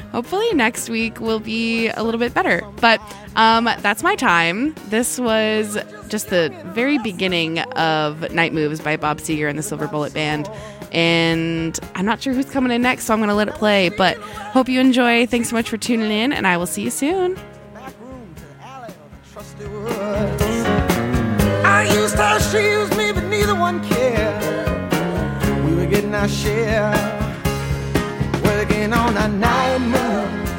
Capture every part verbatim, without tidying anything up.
hopefully next week will be a little bit better. But um, that's my time. This was just the very beginning of Night Moves by Bob Seger and the Silver Bullet Band. And I'm not sure who's coming in next, so I'm going to let it play. But hope you enjoy. Thanks so much for tuning in, and I will see you soon. I used her, she used me, but neither one cared. We were getting our share, working on our night moves.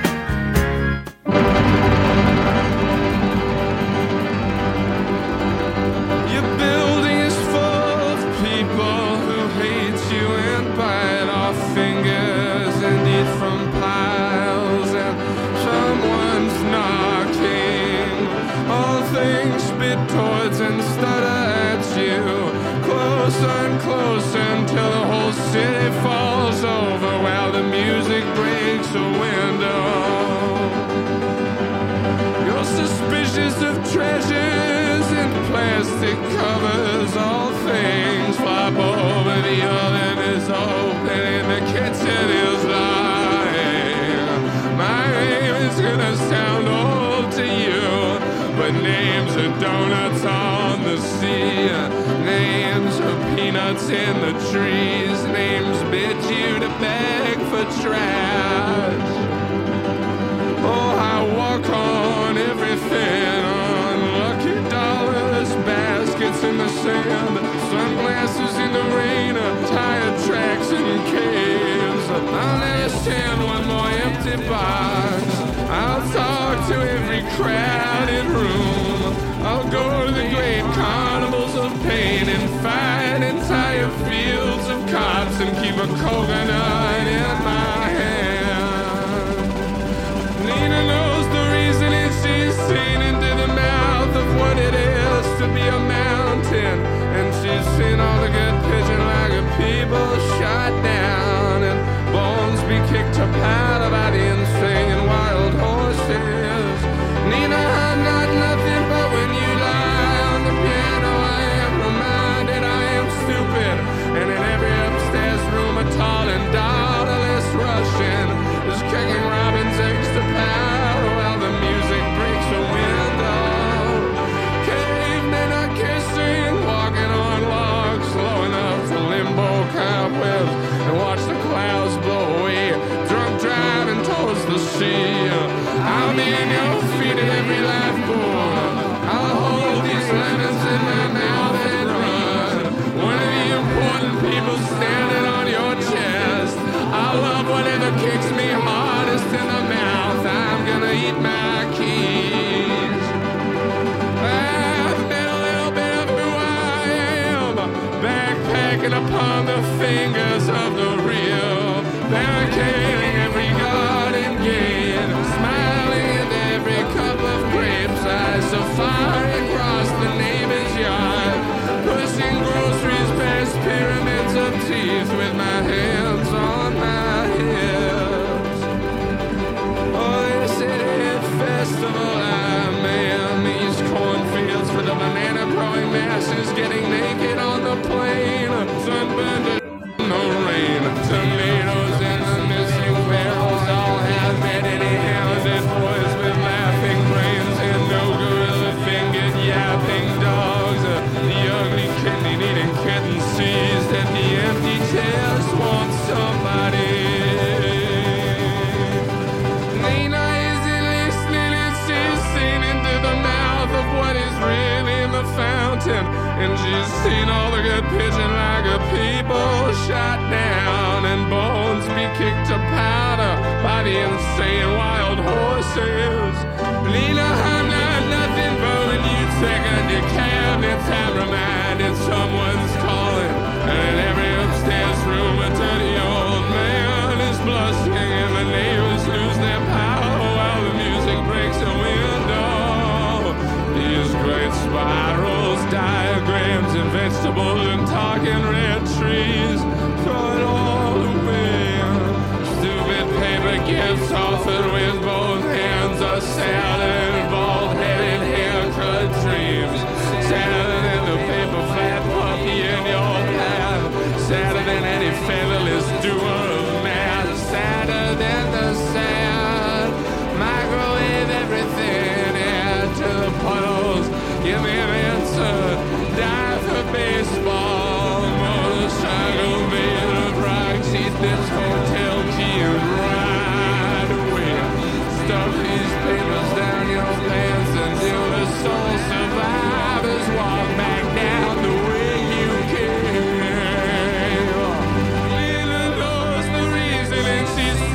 Your building is full of people who hate you and bite off fingers and eat from piles, and someone's knocking. All things spit towards and stutter at you, closer and closer until the whole city falls over while the music breaks a window. You're suspicious of treasures and plastic covers. All things flop over, the oven is open and the kitchen is lying. My name is gonna sound old to you, but names are donuts on the sea. Names are peanuts in the trees. Names bid you to beg for trash. Oh, I walk on everything, on lucky dollars, baskets in the sand, sunglasses in the rain, tire tracks in caves. I'll never stand one more empty box. I'll talk to every crowded room. I'll go to the great carnivals of pain and fight entire fields of cops and keep a coconut in my hand. Nina knows the reason and she's seen into the mouth of what it is to be a mountain. And she's seen all the good pigeon like a people shot down and bones be kicked to powder by the insane and wild horses. Nina, I'm not nothing but when you lie on the piano I am reminded I am stupid. And in every upstairs room a tall and daughterless Russian is kicking robin's eggs to powder while the music breaks a window. Cavemen are kissing, walking on logs, slow enough to limbo cobwebs and watch the clouds blow away, drunk driving towards the sea. I'll be in your feet at every lifeboat. I'll hold these lemons in my mouth and run. One of the important people standing on your chest. I'll love whatever kicks me hardest in the mouth. I'm gonna eat my keys. I've been a little bit of who I am, backpacking upon the fingers of the real, barricading every garden gate, smiling at every cup of grapes. I safari across the neighbor's yard, pushing groceries past pyramids of teeth with my hands on my hips. Oh, they said at festival I'm in these cornfields for the banana growing masses getting naked on the plain, sunburned in the rain, tomatoes in the missing barrels all have many-handed boys with laughing brains and no gorilla-fingered yapping dogs. The ugly kidney-eating kitten sees that the empty chairs want somebody. Nina isn't listening and she's seen into the mouth of what is really in the fountain, and she's seen all the good pigeon like a people shot down and bones be kicked to powder by the insane wild horses. Nina, I'm not nothing but when you take a decaf, it's I'm reminded someone's calling, and in every upstairs room a dirty old man is blushing and the neighbors lose their power while the music breaks a window. These great spirals, diagrams and vegetables and talking red trees, throw it all away. Stupid paper gifts offered with both hands, a salad and bald-headed haircut dreams. Sadder than the paper flat puppy in your path, sadder than any featherless doer of math, sadder than the sad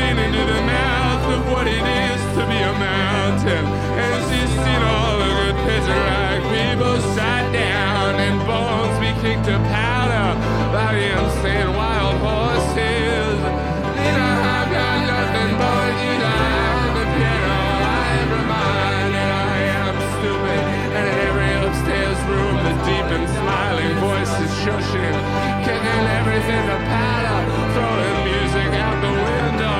seen into the mouth of what it is to be a mountain. And she's seen all the good picture-like people shot down and bones be kicked to powder by the insane wild horses. You know, I've got nothing but you down the piano. I am reminded I am stupid. And in every upstairs room, the deep and smiling voice is shushing, kicking everything to powder, throwing music out the window.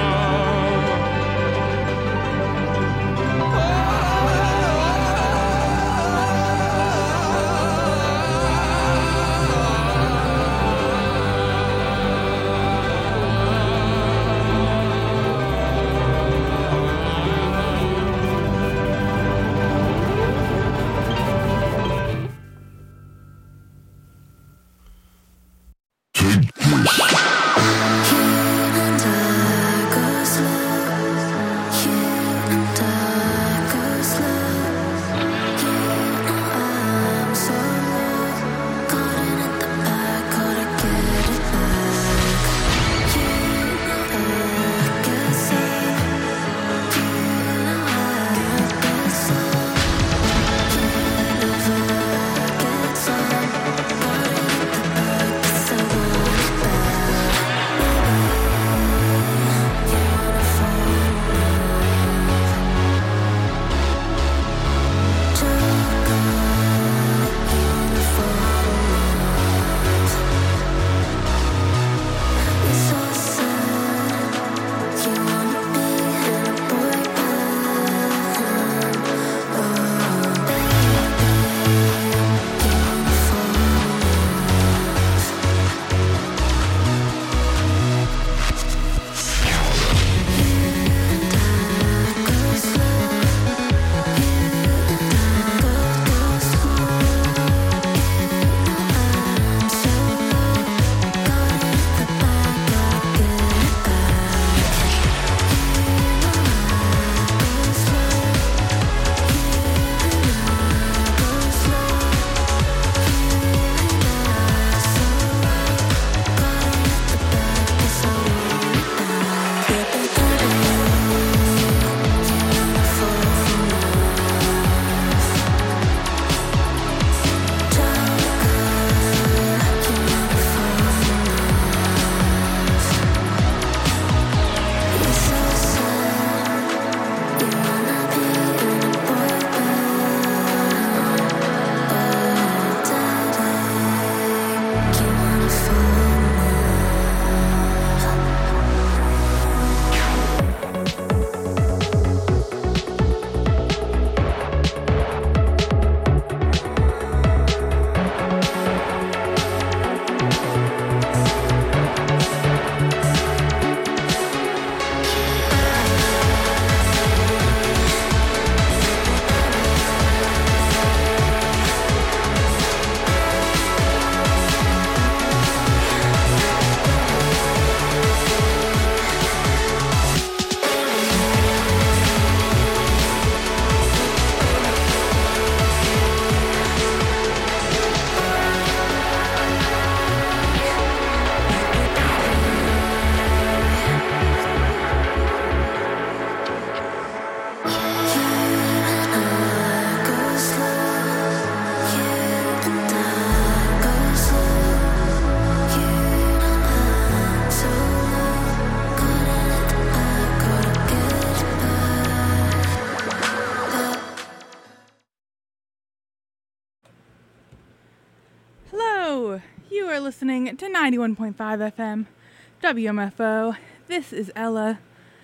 Listening to ninety-one point five F M, W M F O. This is Ella.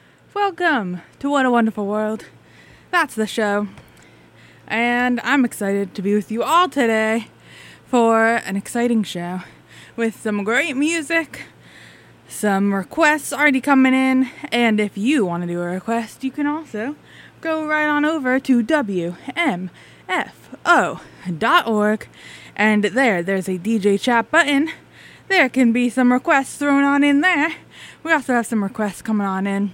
Welcome to What a Wonderful World. That's the show. And I'm excited to be with you all today for an exciting show with some great music, some requests already coming in, and if you want to do a request, you can also go right on over to W M F O dot org. And there, there's a D J chat button. There can be some requests thrown on in there. We also have some requests coming on in.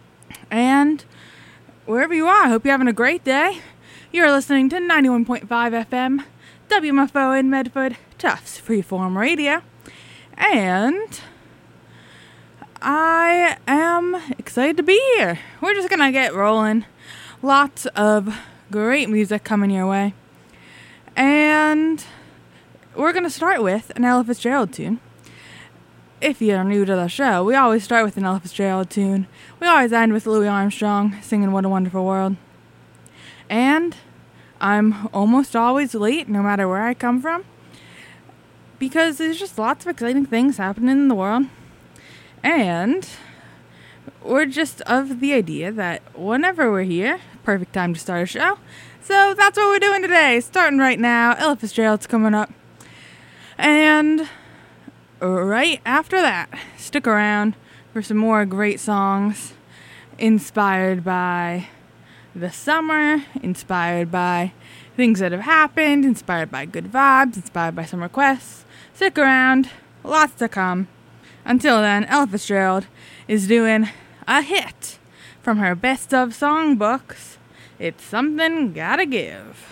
And wherever you are, I hope you're having a great day. You're listening to ninety-one point five F M, W M F O in Medford, Tufts Freeform Radio. And I am excited to be here. We're just gonna get rolling. Lots of great music coming your way. And we're gonna start with an Ella Fitzgerald tune. If you're new to the show, we always start with an Ella Fitzgerald tune. We always end with Louis Armstrong singing What a Wonderful World. And I'm almost always late, no matter where I come from, because there's just lots of exciting things happening in the world. And we're just of the idea that whenever we're here, perfect time to start a show. So that's what we're doing today. Starting right now, Ella Fitzgerald's coming up. And right after that, stick around for some more great songs inspired by the summer, inspired by things that have happened, inspired by good vibes, inspired by some requests. Stick around, lots to come. Until then, Ella Fitzgerald is doing a hit from her best of songbooks. It's Something Gotta Give.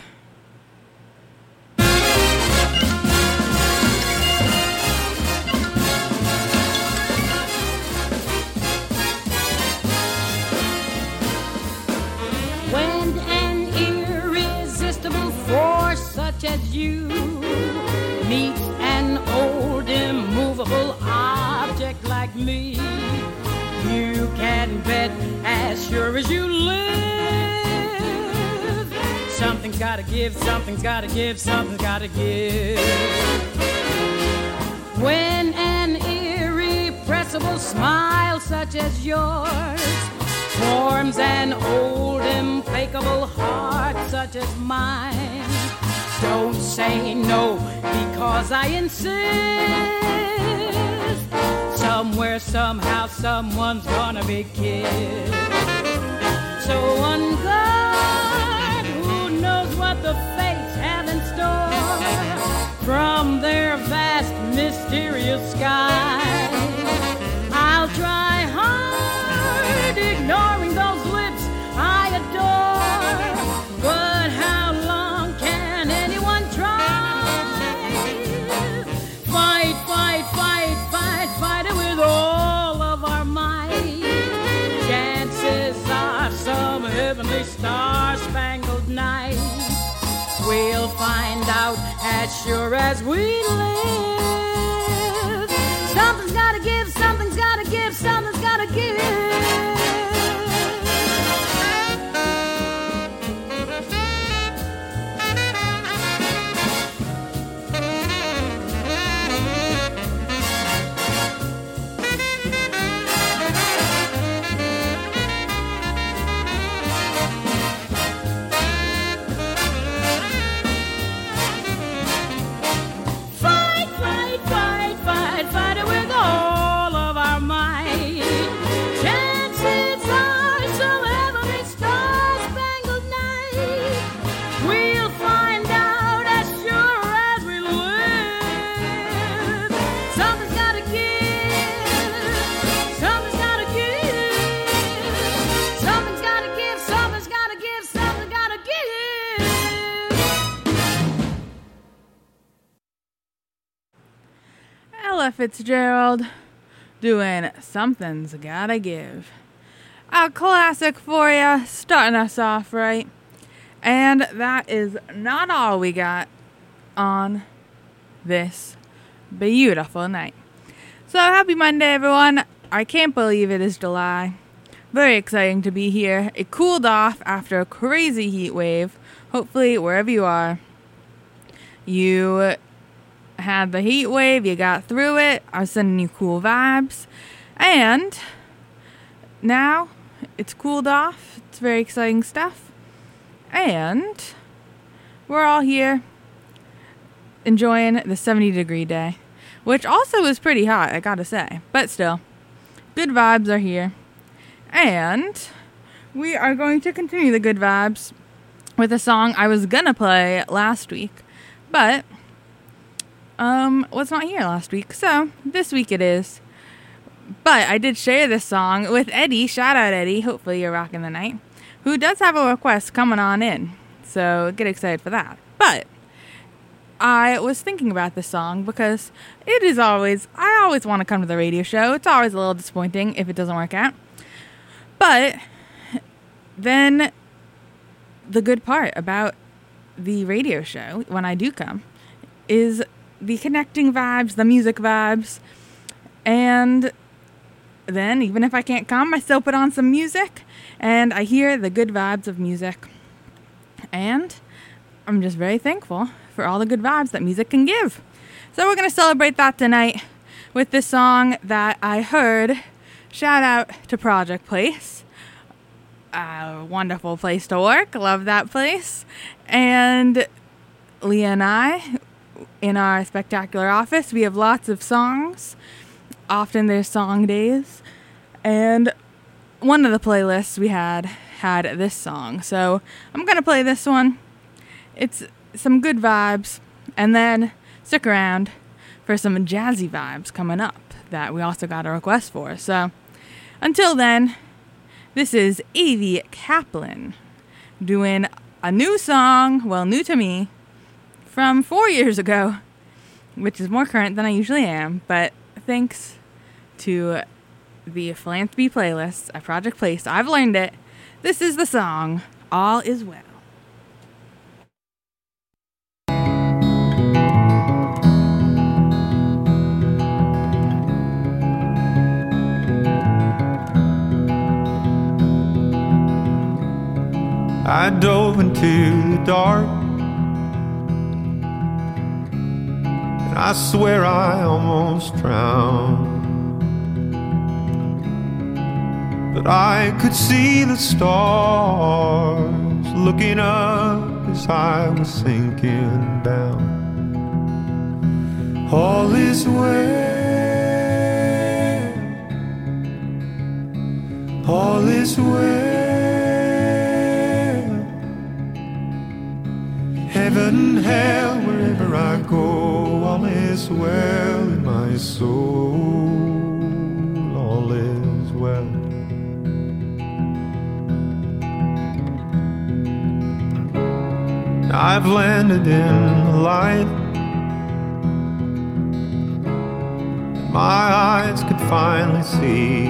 When an irresistible force such as you meets an old immovable object like me, you can bet as sure as you live, something's gotta give, something's gotta give, something's gotta give. When an irrepressible smile such as yours forms an old implacable heart such as mine, don't say no because I insist. Somewhere, somehow, someone's gonna be kissed. So on guard, who knows what the fates have in store from their vast, mysterious sky. I'll try hard, ignoring those lips I adore, but how long can anyone try? Fight, fight, fight, fight, fight it with all of our might. Chances are some heavenly star-spangled night we'll find out as sure as we live. Something's gotta give, something's gotta give, something's gotta give. Fitzgerald doing Something's Gotta Give. A classic for you, starting us off right. And that is not all we got on this beautiful night. So happy Monday, everyone. I can't believe it is July. Very exciting to be here. It cooled off after a crazy heat wave. Hopefully, wherever you are, you had the heat wave, you got through it. I was sending you cool vibes. And now it's cooled off. It's very exciting stuff. And we're all here enjoying the seventy degree day, which also is pretty hot, I gotta say. But still, good vibes are here. And we are going to continue the good vibes with a song I was gonna play last week, but um was not here last week, so this week it is. But I did share this song with Eddie. Shout out Eddie, hopefully you're rocking the night, who does have a request coming on in, so get excited for that. But I was thinking about this song because it is always, I always want to come to the radio show. It's always a little disappointing if it doesn't work out. But then the good part about the radio show, when I do come, is the connecting vibes, the music vibes. And then even if I can't come, I still put on some music and I hear the good vibes of music. And I'm just very thankful for all the good vibes that music can give. So we're going to celebrate that tonight with this song that I heard. Shout out to Project Place. A wonderful place to work. Love that place. And Leah and I, in our spectacular office, we have lots of songs. Often there's song days. And one of the playlists we had had this song. So I'm going to play this one. It's some good vibes, and then stick around for some jazzy vibes coming up that we also got a request for. So until then, this is Avi Kaplan doing a new song, well, new to me, from four years ago, which is more current than I usually am, but thanks to the philanthropy playlist at Project Place, I've learned it. This is the song, All Is Well. I dove into the dark, and I swear I almost drowned. But I could see the stars looking up as I was sinking down. All is well, all is well. Heaven, hell, wherever I go, all is well in my soul, all is well. I've landed in the light, my eyes could finally see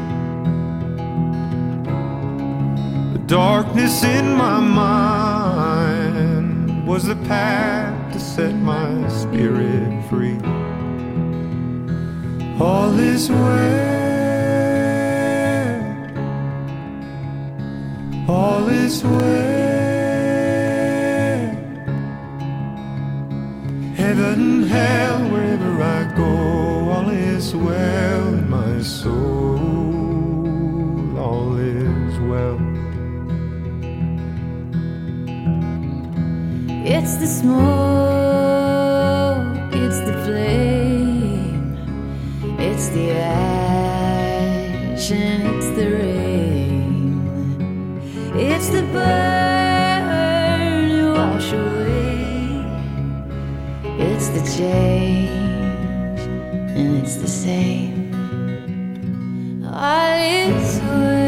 the darkness in my mind was the path to set my spirit free. All is well, all is well. Heaven, hell, wherever I go, all is well in my soul, all is well. It's the smoke, it's the flame, it's the ash and it's the rain, it's the burn you wash away, it's the change and it's the same. All is well.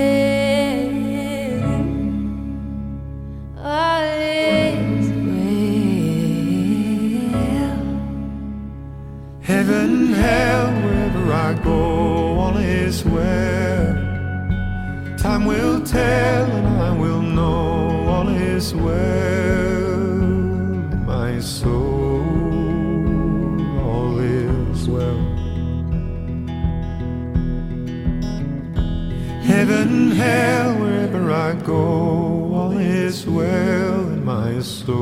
Heaven, hell, wherever I go, all is well. Time will tell and I will know all is well. My soul, all is well. Heaven, hell, wherever I go, all is well in my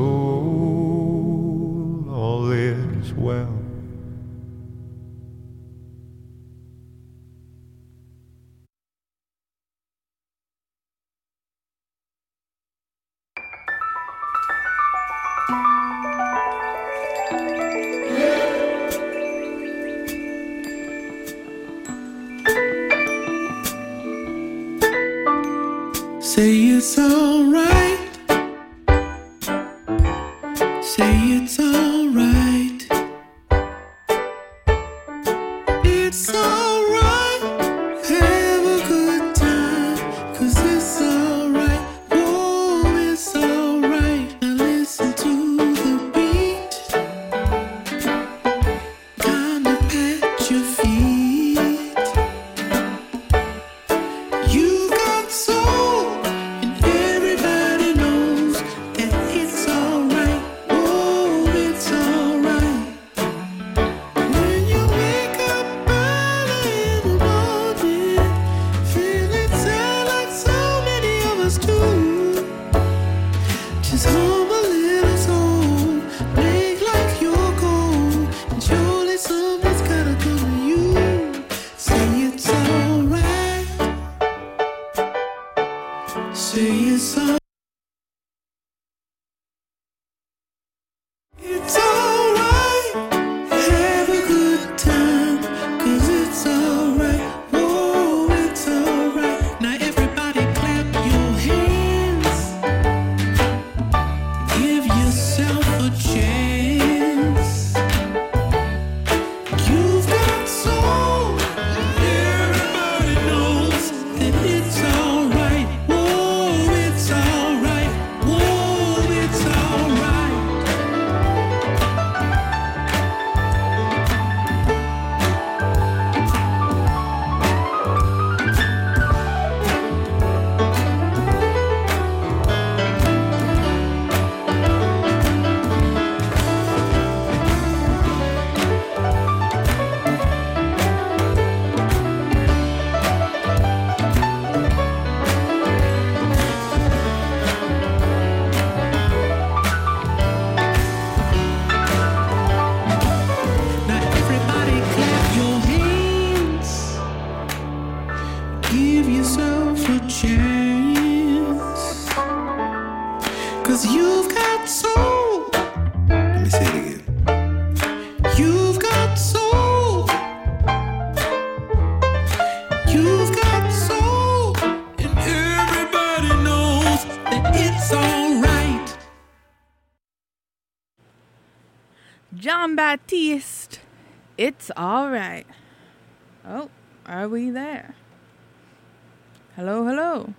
soul, all is well. Say it's alright. Say it's alright. It's alright. Have a good time, 'cause it's alright. Oh, it's alright. Now listen to the beat. say it's all. It's alright, have a good time, 'cause it's alright, whoa, it's alright. Now everybody clap your hands, give yourself a chance. You've got soul, everybody knows that it's alright, whoa, it's alright, whoa, it's alright. Now everybody clap your hands, give yourself a chance, 'cause you've got soul. Let me say it again. You've got soul. You've got soul, and everybody knows that it's alright. John Baptiste, it's all right. Oh, are we there? Hello, hello.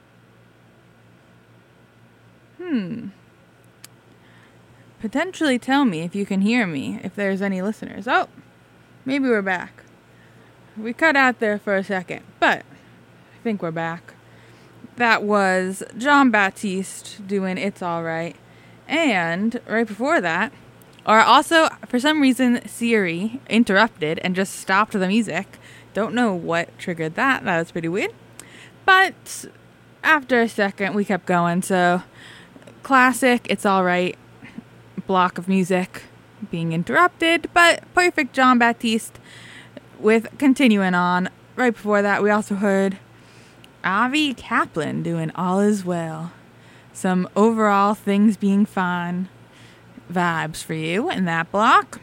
Hmm. Potentially tell me if you can hear me, if there's any listeners. Oh, maybe we're back. We cut out there for a second, but I think we're back. That was John Baptiste doing It's Alright. And right before that, or also, for some reason, Siri interrupted and just stopped the music. Don't know what triggered that. That was pretty weird. But after a second, we kept going. So, classic, It's Alright, block of music being interrupted, but perfect John Baptiste with continuing on. Right before that, we also heard Avi Kaplan doing All Is Well. Some overall things being fine vibes for you in that block.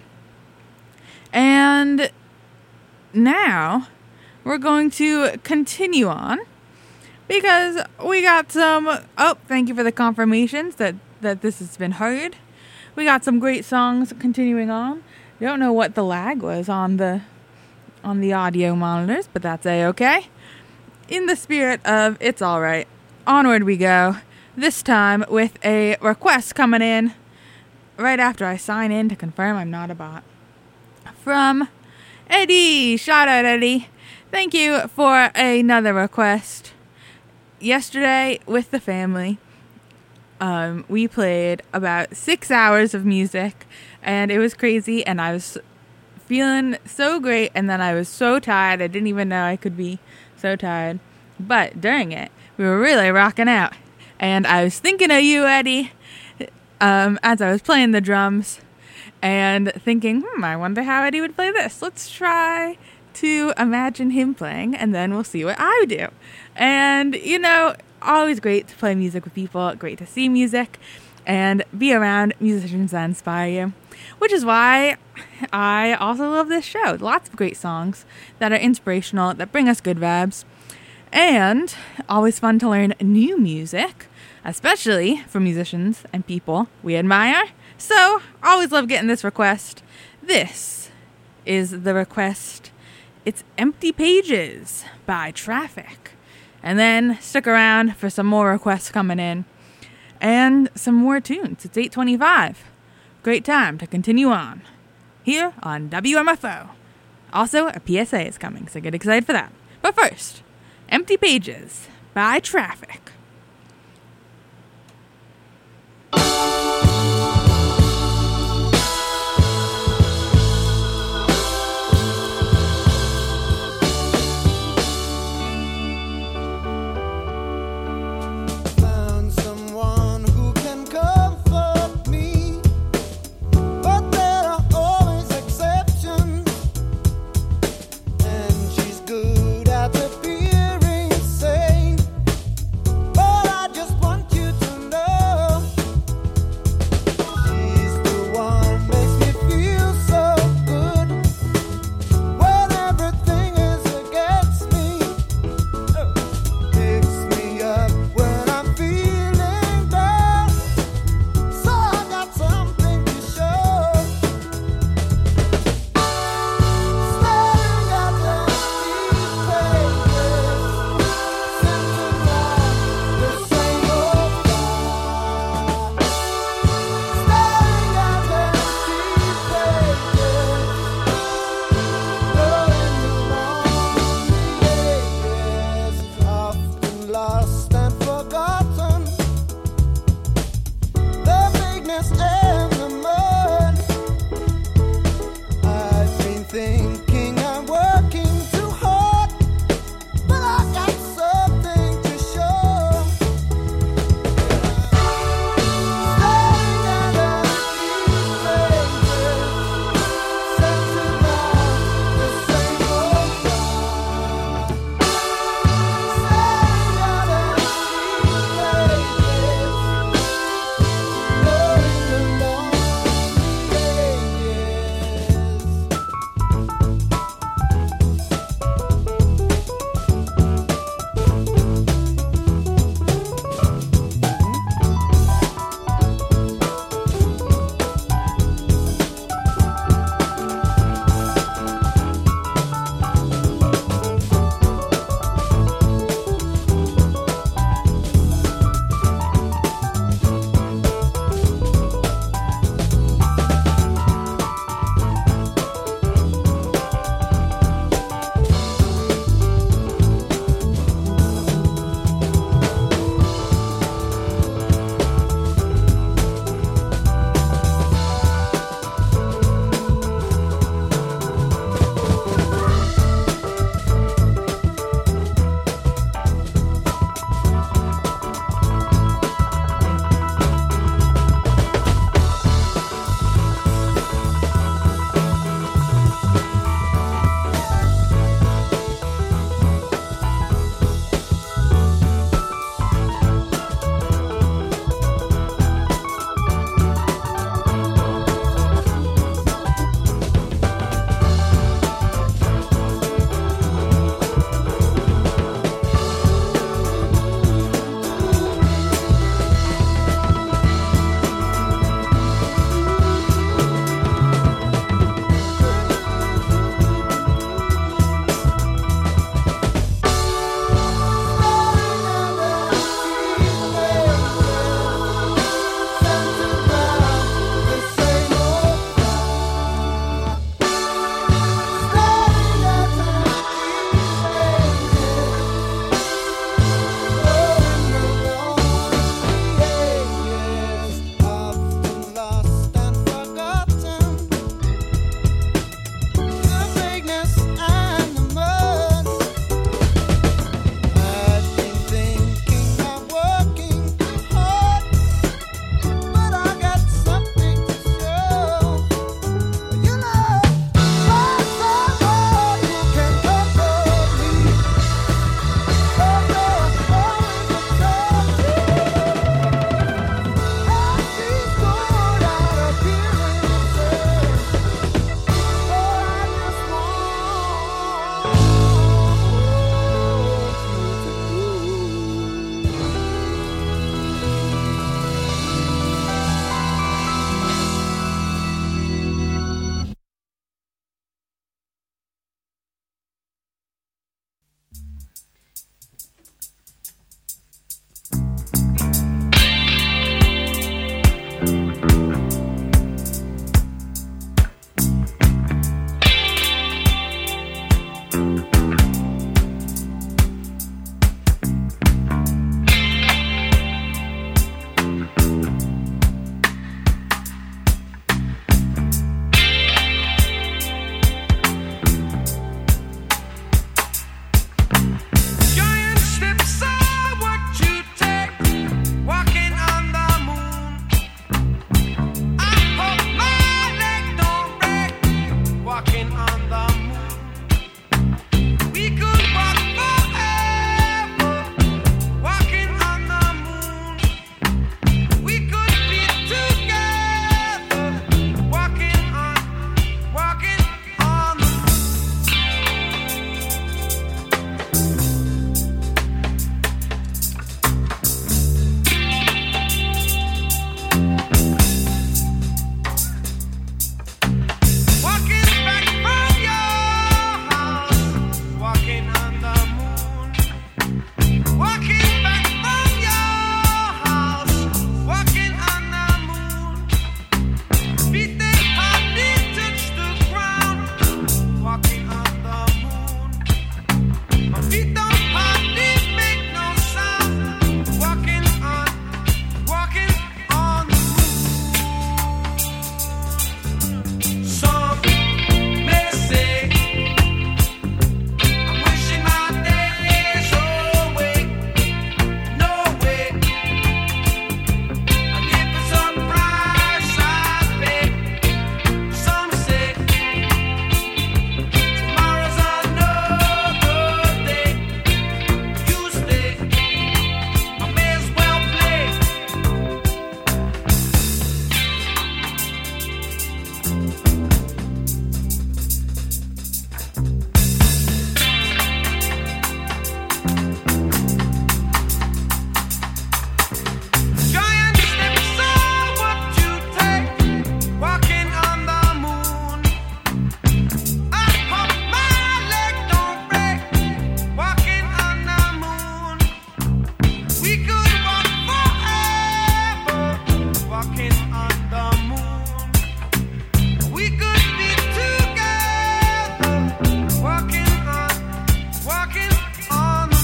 And now we're going to continue on because we got some, oh, thank you for the confirmations that, that this has been heard. We got some great songs continuing on. Don't know what the lag was on the on the audio monitors, but that's a-okay. In the spirit of It's Alright, onward we go. This time with a request coming in right after I sign in to confirm I'm not a bot. From Eddie. Shout out, Eddie. Thank you for another request. Yesterday with the family, um, we played about six hours of music, and it was crazy, and I was feeling so great, and then I was so tired. I didn't even know I could be so tired. But during it, we were really rocking out. And I was thinking of you, Eddie, um, as I was playing the drums, and thinking, hmm, I wonder how Eddie would play this. Let's try to imagine him playing, and then we'll see what I do. And, you know, always great to play music with people, great to see music, and be around musicians that inspire you. Which is why I also love this show. Lots of great songs that are inspirational, that bring us good vibes. And always fun to learn new music, especially from musicians and people we admire. So, always love getting this request. This is the request. It's Empty Pages by Traffic. And then stick around for some more requests coming in. And some more tunes. It's eight twenty-five. Great time to continue on. Here on W M F O. Also, a P S A is coming, so get excited for that. But first, Empty Pages by Traffic. Found someone who can comfort me, but there are always exceptions, and she's good at appearing sane. We could walk forever, walking on the moon. We could be together, walking on, walking on the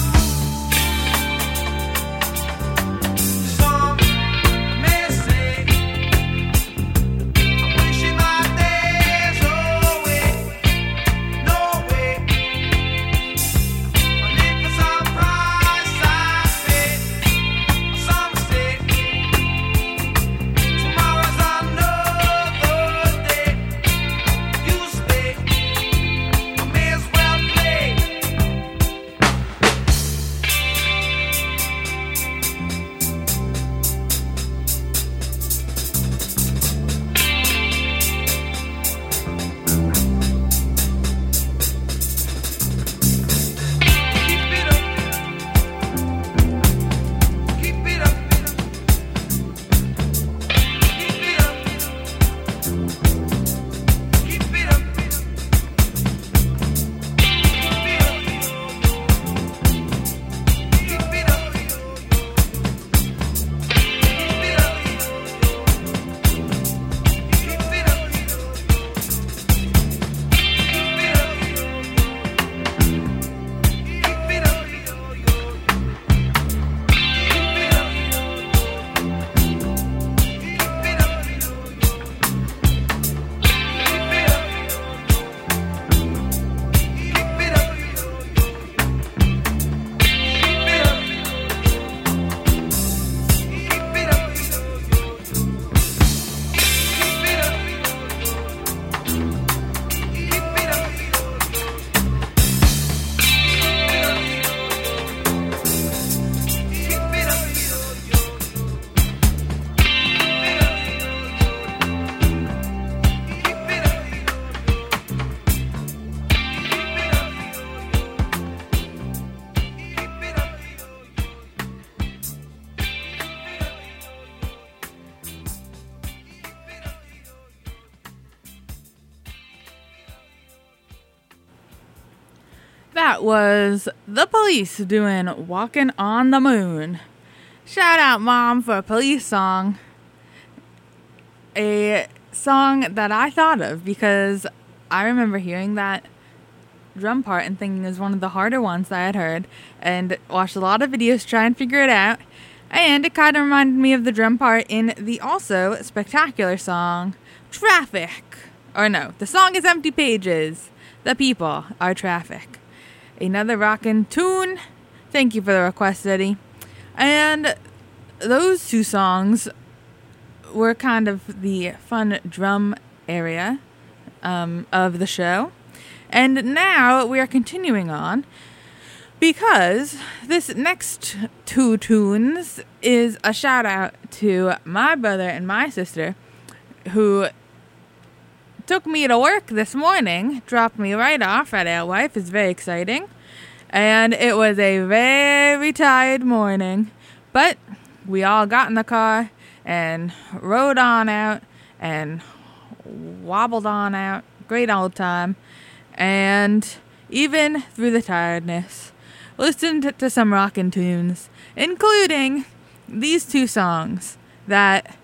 moon. Some may say, I'm wishing my days away. No way. A little surprise I pay. Some say, tomorrow's another day. You stay, I may as well play. Keep it up, keep it up, keep it up, keep it up, keep it up, keep That was The Police doing Walking on the Moon. Shout out, Mom, for a Police song. A song that I thought of because I remember hearing that drum part and thinking it was one of the harder ones that I had heard, and watched a lot of videos to try and figure it out. And it kind of reminded me of the drum part in the also spectacular song, Traffic. Or no, the song is Empty Pages. The people are traffic. Another rockin' tune. Thank you for the request, Eddie. And those two songs were kind of the fun drum area um, of the show. And now we are continuing on because this next two tunes is a shout out to my brother and my sister who took me to work this morning, dropped me right off at Alewife. It's very exciting. And it was a very tired morning. But we all got in the car and rode on out and wobbled on out. Great old time. And even through the tiredness, listened to some rockin' tunes, including these two songs that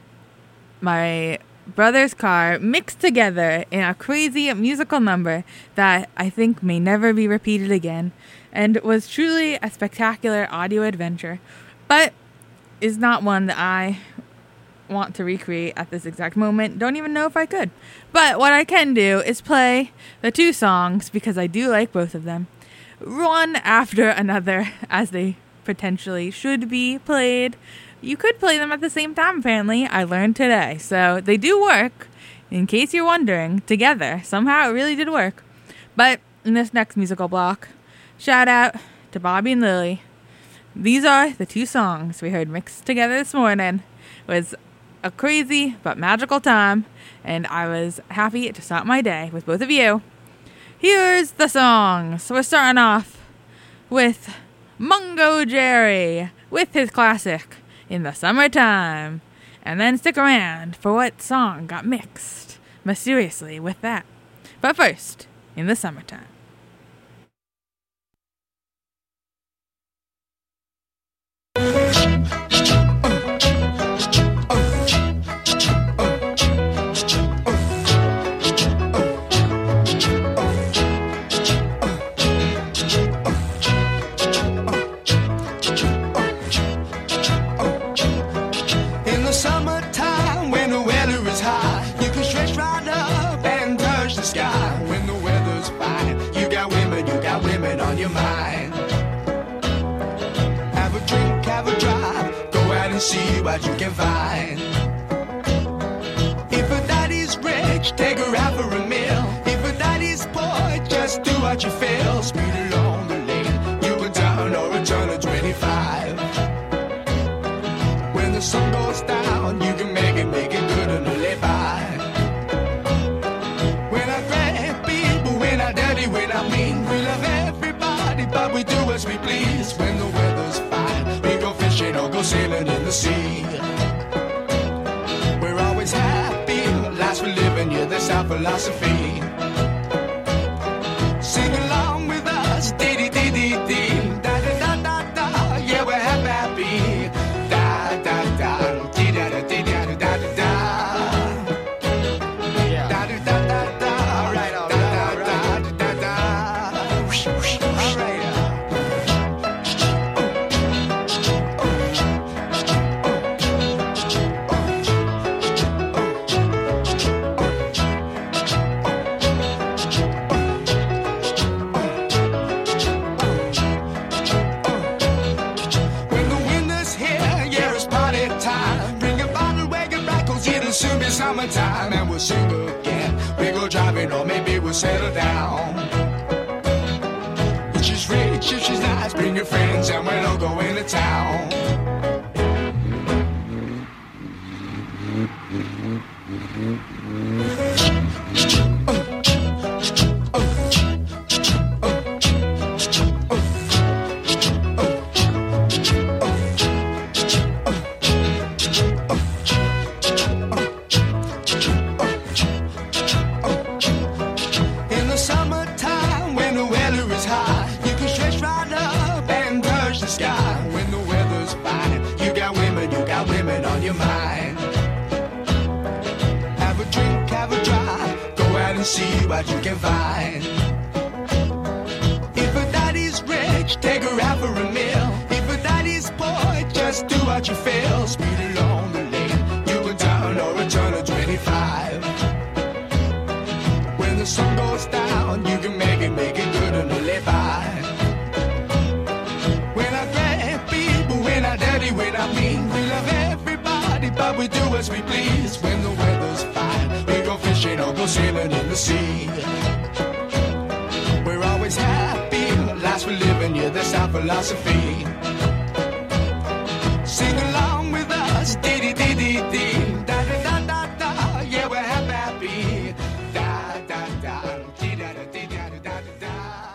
my brother's car mixed together in a crazy musical number that I think may never be repeated again, and was truly a spectacular audio adventure, but is not one that I want to recreate at this exact moment. Don't even know if I could. But what I can do is play the two songs, because I do like both of them, one after another, as they potentially should be played. You could play them at the same time, apparently. I learned today. So they do work, in case you're wondering, together. Somehow it really did work. But in this next musical block, shout out to Bobby and Lily. These are the two songs we heard mixed together this morning. It was a crazy but magical time, and I was happy to start my day with both of you. Here's the songs. So we're starting off with Mungo Jerry with his classic, In the Summertime. And then stick around for what song got mixed mysteriously with that. But first, In the Summertime. Thank you. your mind. Have a drink, have a drive, go out and see what you can find. If a daddy's rich, take her out for a meal. If a daddy's poor, just do what you feel. Speed along the lane, you go down or a turn of twenty-five. When the sun goes down, you can make it, make it good and live by. When I grab people, when I dirty, when I mean, we love everybody, but we do as we please. When the weather's fine, we go fishing or go sailing in the sea. We're always happy, lives we're living, yeah, that's our philosophy. Sing along with us, dee dee dee dee dee, da da da da da, yeah, we're happy, happy, da da da, dee da da dee da da da da da, da da da da da, all right, all right, da da da da, all right. Soon be summertime and we'll sing again. We go driving or maybe we'll settle down. If she's rich, if she's nice, bring your friends and we'll all go into town. See what you can find. If a daddy's rich, take her out for a meal. If a daddy's poor, just do what you feel. Speed along the lane, you can turn or a turn of twenty-five. When the sun goes down, you can make it, make it good and live by. When I grab people, when I dirty, when I mean, we love everybody, but we do as we please. When the weather's fine, we go fishing or go sailing in the sea. We're always happy, lives we're living, yeah, that's our philosophy. Sing along with us, dee dee dee dee dee, da da da da da, yeah, we're happy, happy, da da da, dee da da dee da da da da.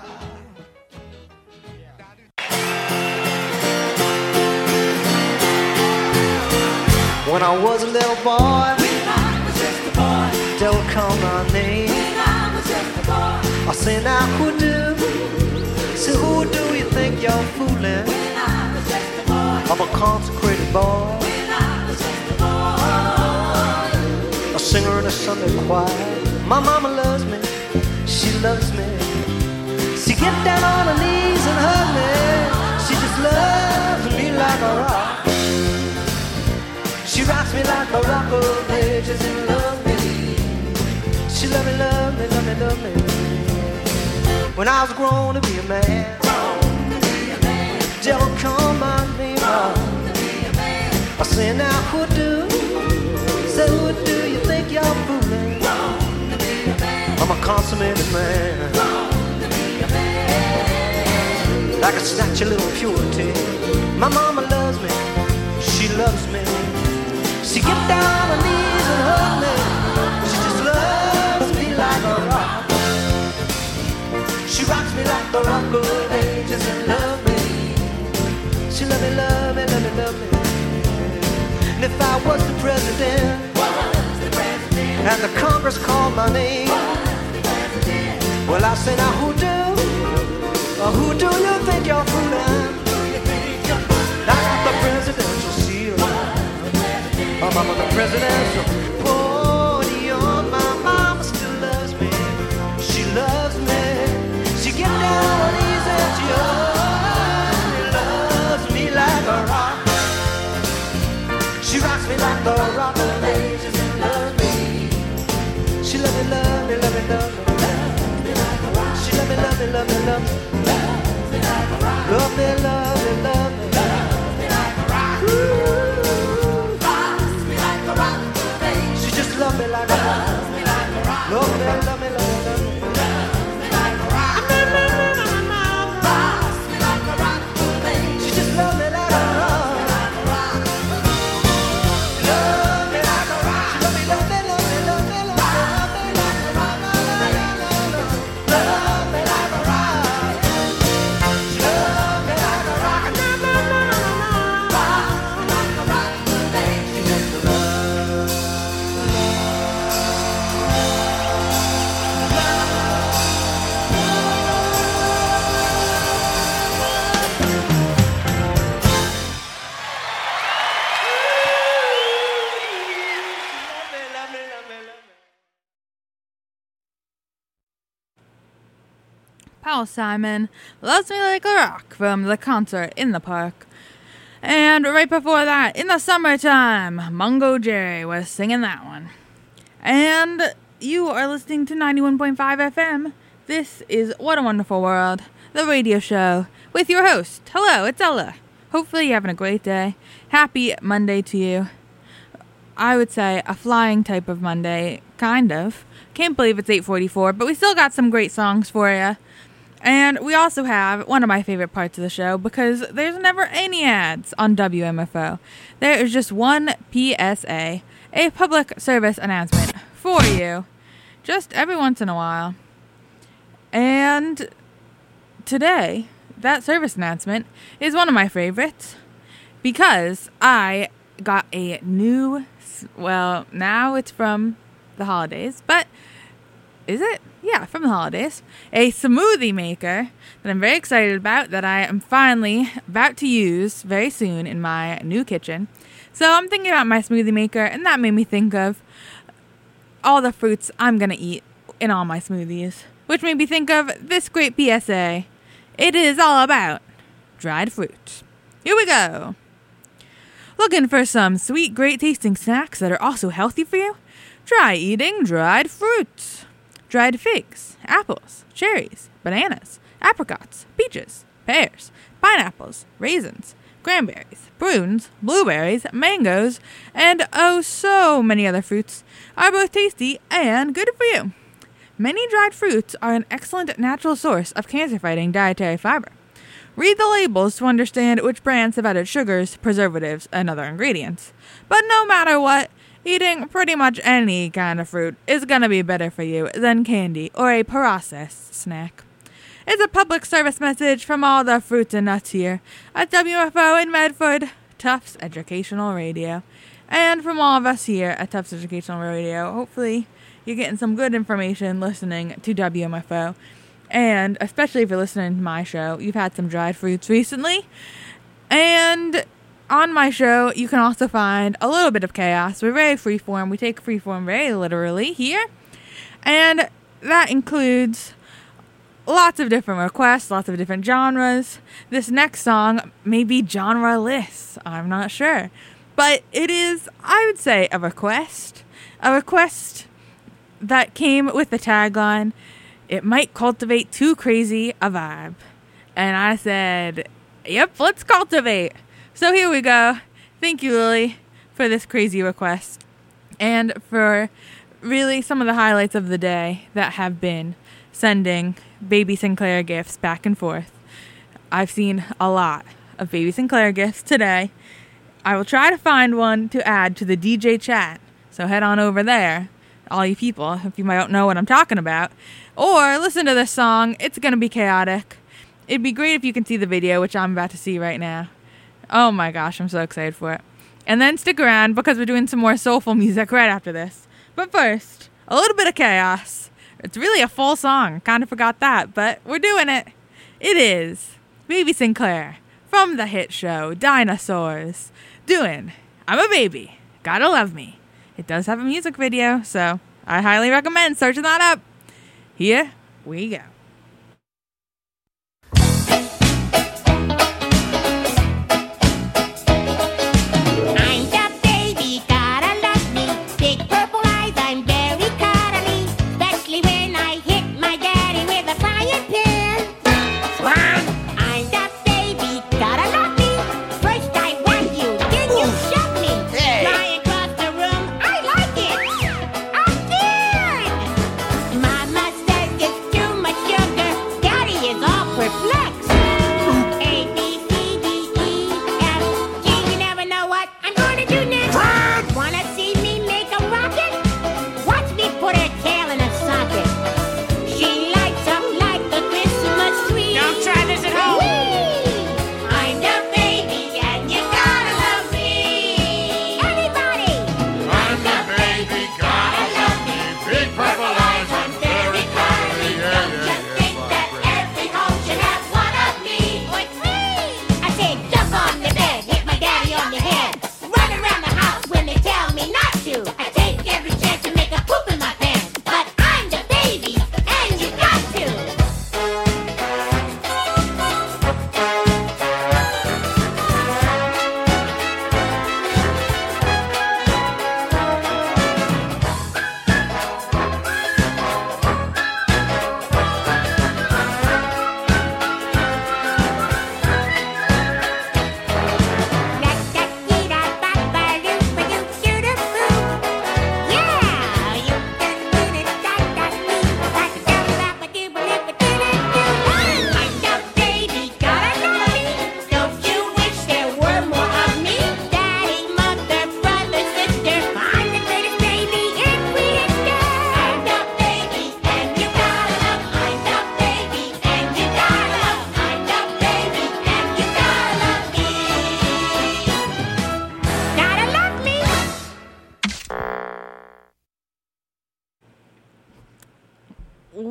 When I was a little boy, when I was just a boy, don't call my name. When I was just a boy, I say now who do? So who do you think you're fooling? When I was just a boy, I'm a consecrated boy. When I was just a boy, a singer in a Sunday choir. My mama loves me, she loves me. She get down on her knees and hug me. She just loves me like a rock. She rocks me like a rock of ages and love me. She love me, love me, love me, love me. When I was grown to be a man, don't call my name wrong. I say now who do? Say who do you think you're fooling? I'm a consummated man. Like a statue of little purity. My mama loves me, she loves me. She get down on her knees and hug me. She just loves me like a rock. She rocks me like the rock of ages and love me. She love me, love me, love me, love me. And if I was the president, was the president, and the Congress called my name, was the president, well I say now who do? Or who do you think you're fooling? I got the presidential seal. I'm on the presidential podium. My mama still loves me. She loves me. She get down on these and she loves me like a rock. She rocks me like the rock of ages and loves me. She love me, love me, love me, love me. She love me, love me, love me, love me. Love me, love me, love me. Love me like a rock. Ooh. Rocks me like a rock, baby. She just love me like a rock. Love me like a rock. Love me, love me, love me, love me. Love me like a rock. Rocks me like a rock, baby. She just love me like a rock. Love me like a rock. She love me, love me, love me, love me, love me, love me like a rock. Love me like a rock. She love me like a rock. Rocks me like a rock, baby. She just love. Paul Simon, Loves Me Like a Rock from the concert in the park. And right before that, In the Summertime, Mungo Jerry was singing that one. And you are listening to ninety-one point five F M. This is What a Wonderful World, the radio show, with your host. Hello, it's Ella. Hopefully you're having a great day. Happy Monday to you. I would say a flying type of Monday, kind of. Can't believe it's eight forty-four, but we still got some great songs for you. And we also have one of my favorite parts of the show, because there's never any ads on W M F O. There is just one P S A, a public service announcement for you, just every once in a while. And today, that service announcement is one of my favorites, because I got a new, well, now it's from the holidays, but is it? Yeah, from the holidays. A smoothie maker that I'm very excited about, that I am finally about to use very soon in my new kitchen. So I'm thinking about my smoothie maker, and that made me think of all the fruits I'm going to eat in all my smoothies, which made me think of this great P S A. It is all about dried fruit. Here we go. Looking for some sweet, great tasting snacks that are also healthy for you? Try eating dried fruits. Dried figs, apples, cherries, bananas, apricots, peaches, pears, pineapples, raisins, cranberries, prunes, blueberries, mangoes, and oh so many other fruits are both tasty and good for you. Many dried fruits are an excellent natural source of cancer-fighting dietary fiber. Read the labels to understand which brands have added sugars, preservatives, and other ingredients. But no matter what, eating pretty much any kind of fruit is going to be better for you than candy or a processed snack. It's a public service message from all the fruits and nuts here at W F O in Medford, Tufts Educational Radio. And from all of us here at Tufts Educational Radio, hopefully you're getting some good information listening to W M F O. And especially if you're listening to my show, you've had some dried fruits recently. And on my show, you can also find a little bit of chaos. We're very freeform. We take freeform very literally here. And that includes lots of different requests, lots of different genres. This next song may be genre-less. I'm not sure. But it is, I would say, a request. A request that came with the tagline, "It might cultivate too crazy a vibe." And I said, yep, let's cultivate. So here we go. Thank you, Lily, for this crazy request. And for really some of the highlights of the day that have been sending Baby Sinclair gifts back and forth. I've seen a lot of Baby Sinclair gifts today. I will try to find one to add to the D J chat. So head on over there, all you people, if you might know what I'm talking about. Or listen to this song. It's going to be chaotic. It'd be great if you can see the video, which I'm about to see right now. Oh my gosh, I'm so excited for it. And then stick around because we're doing some more soulful music right after this. But first, a little bit of chaos. It's really a full song. Kind of forgot that, but we're doing it. It is Baby Sinclair from the hit show Dinosaurs doing I'm a Baby, Gotta Love Me. It does have a music video, so I highly recommend searching that up. Here we go. I'm that baby.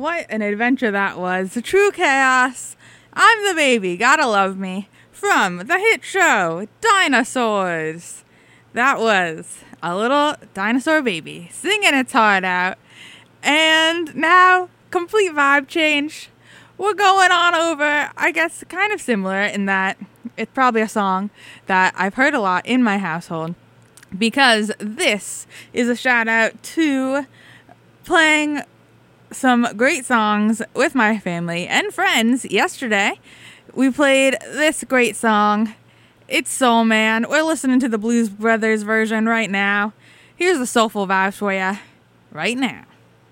What an adventure that was. The True Chaos. I'm the Baby, Gotta Love Me. From the hit show, Dinosaurs. That was a little dinosaur baby singing its heart out. And now, complete vibe change. We're going on over, I guess, kind of similar in that it's probably a song that I've heard a lot in my household. Because this is a shout out to playing some great songs with my family and friends yesterday. We played this great song. It's Soul Man. We're listening to the Blues Brothers version right now. Here's the soulful vibes for you right now.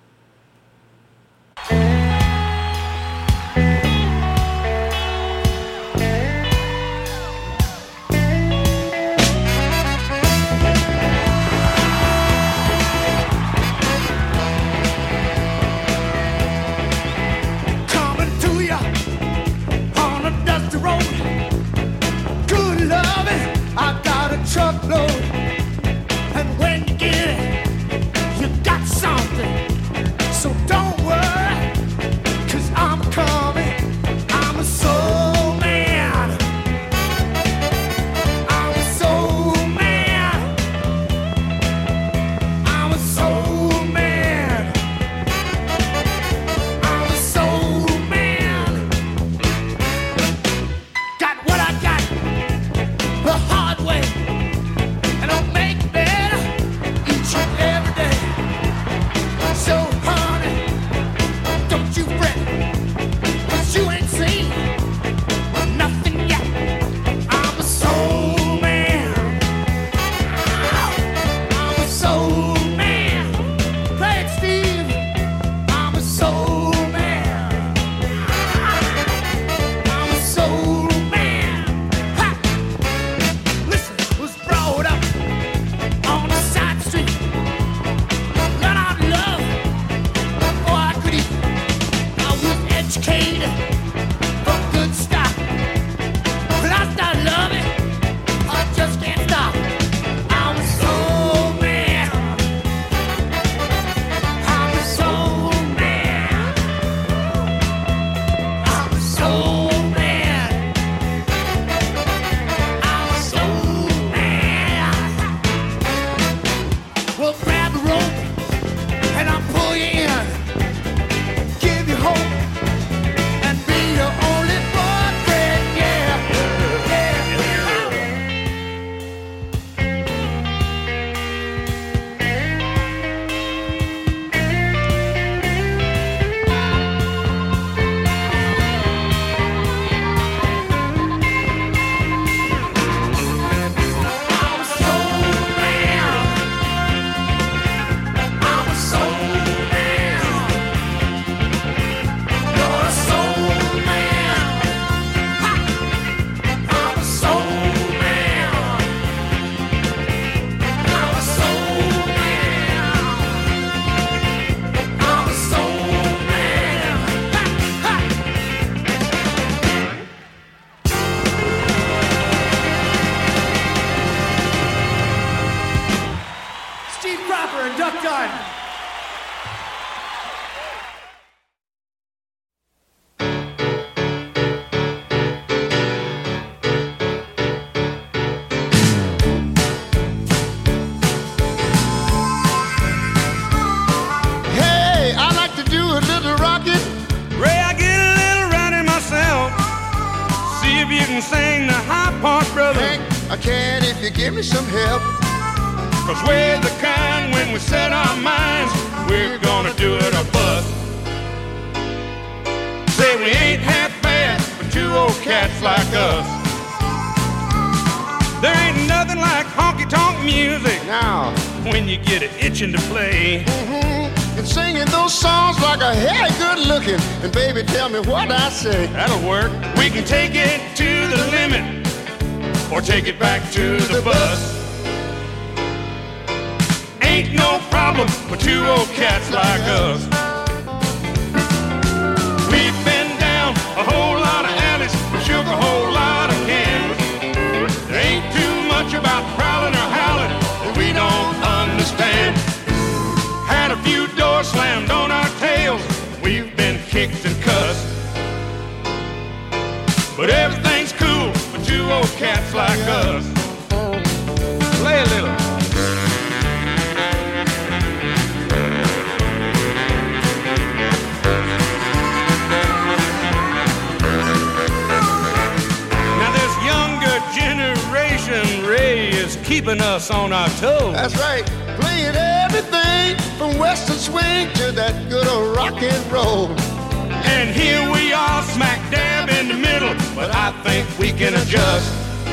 Truckload, and when you get it, you got something. So don't worry, cause I'm coming. I'm a soul man. I'm a soul man. I'm a soul man. I'm a soul man. Got what I got the hard way. Give me some help. Cause we're the kind, when we set our minds, we're gonna do it or bust. Say we ain't half bad for two old cats like us. There ain't nothing like honky-tonk music now when you get it itching to play. Mm-hmm. And singing those songs like a hey, good looking. And baby, tell me what I say. That'll work. We can take it to the limit or take it back to the bus. Ain't no problem for two old cats like us. We've been down a whole lot of alleys, shook a whole lot of cans. There ain't too much about prowling or howling that we don't understand. Had a few doors slammed on our tails. We've been but everything's cool for two old cats like us. Play a little. Now this younger generation, Ray, is keeping us on our toes. That's right, playing everything from western swing to that good old rock and roll. And here we are smack dab in the middle, but I think we can adjust.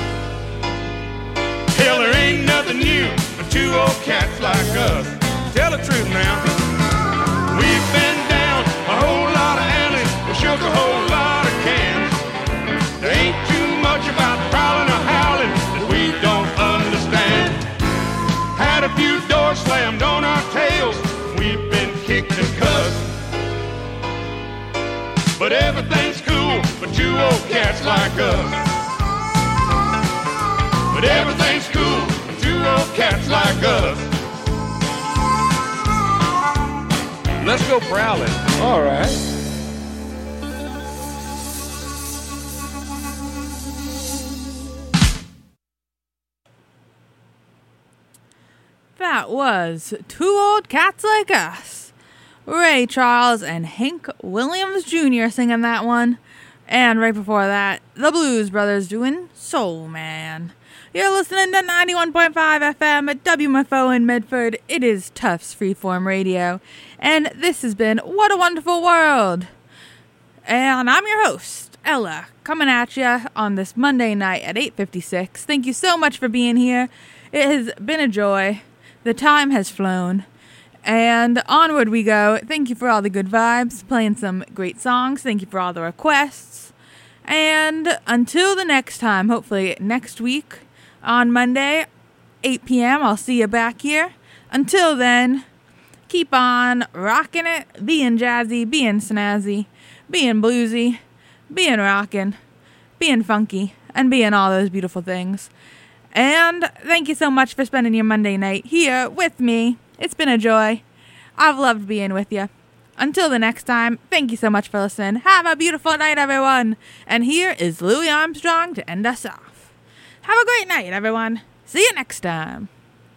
Hell, there ain't nothing new for two old cats like us. Tell the truth now. We've been down a whole lot of alleys, we shook a whole lot of cans. There ain't too much about prowling or howling that we don't understand. Had a few doors slammed on our tails, we've been kicked and cussed. But everything's cool for two old cats like us. But everything's cool for two old cats like us. Let's go prowling. All right. That was Two Old Cats Like Us. Ray Charles and Hank Williams Junior singing that one. And right before that, the Blues Brothers doing Soul Man. You're listening to ninety-one point five F M at W M F O in Medford. It is Tufts Freeform Radio. And this has been What a Wonderful World. And I'm your host, Ella, coming at you on this Monday night at eight fifty-six. Thank you so much for being here. It has been a joy. The time has flown. And onward we go. Thank you for all the good vibes, playing some great songs. Thank you for all the requests. And until the next time, hopefully next week on Monday, eight p.m., I'll see you back here. Until then, keep on rocking it, being jazzy, being snazzy, being bluesy, being rockin', being funky, and being all those beautiful things. And thank you so much for spending your Monday night here with me. It's been a joy. I've loved being with you. Until the next time, thank you so much for listening. Have a beautiful night, everyone. And here is Louis Armstrong to end us off. Have a great night, everyone. See you next time.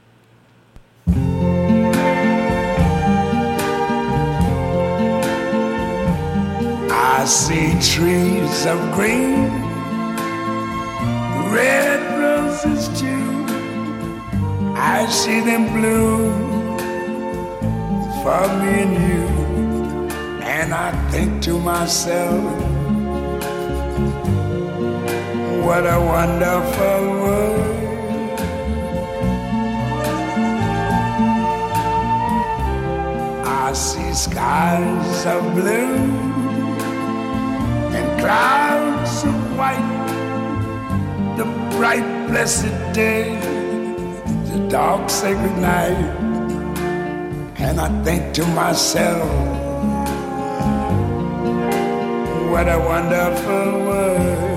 I see trees of green, red roses too. I see them bloom for me and you, and I think to myself, what a wonderful world. I see skies of blue and clouds of white, the bright blessed day, the dark sacred night, and I think to myself, what a wonderful world.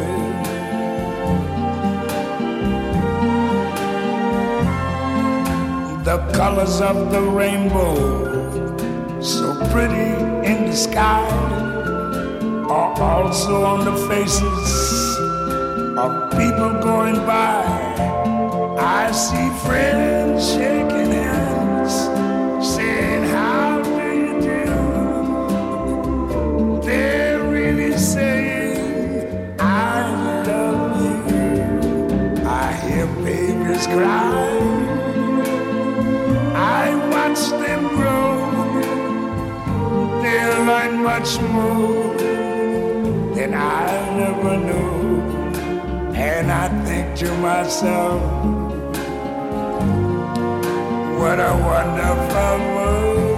The colors of the rainbow, so pretty in the sky, are also on the faces of people going by. I see friends shaking hands, saying, how do you do? They're really saying, I love you. I hear babies cry, I watch them grow. They'll learn much more than I never knew. And I think to myself, what a wonderful world.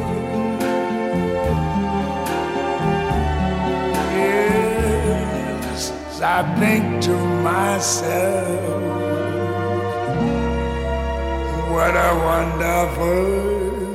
Yes, I think to myself, what a wonderful world.